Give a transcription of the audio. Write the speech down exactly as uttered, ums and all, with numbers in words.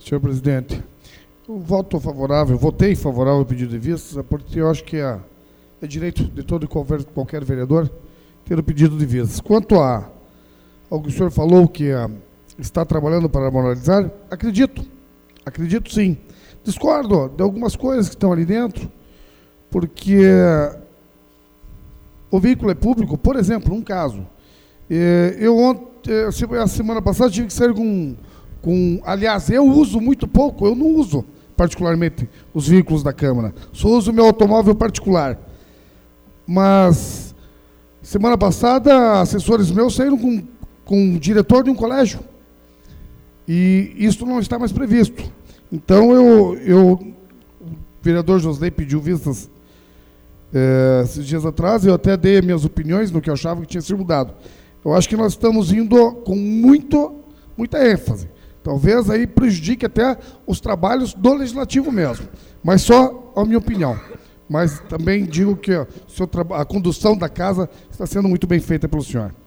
Senhor presidente, eu voto favorável, votei favorável ao pedido de vistas, porque eu acho que é, é direito de todo e qualquer, qualquer vereador ter o pedido de vistas. Quanto a, ao que o senhor falou, que a, está trabalhando para moralizar, acredito, acredito sim. Discordo de algumas coisas que estão ali dentro, porque o veículo é público. Por exemplo, um caso, eu ontem, a semana passada tive que sair com, com, aliás, eu uso muito pouco, eu não uso particularmente os veículos da Câmara, só uso o meu automóvel particular. Mas, semana passada, assessores meus saíram com, com o diretor de um colégio, e isso não está mais previsto. Então, eu, eu, o vereador Josley pediu vistas é, esses dias atrás, eu até dei minhas opiniões no que eu achava que tinha sido mudado. Eu acho que nós estamos indo com muito, muita ênfase. Talvez aí prejudique até os trabalhos do Legislativo mesmo, mas só a minha opinião. Mas também digo que ó, a condução da casa está sendo muito bem feita pelo senhor.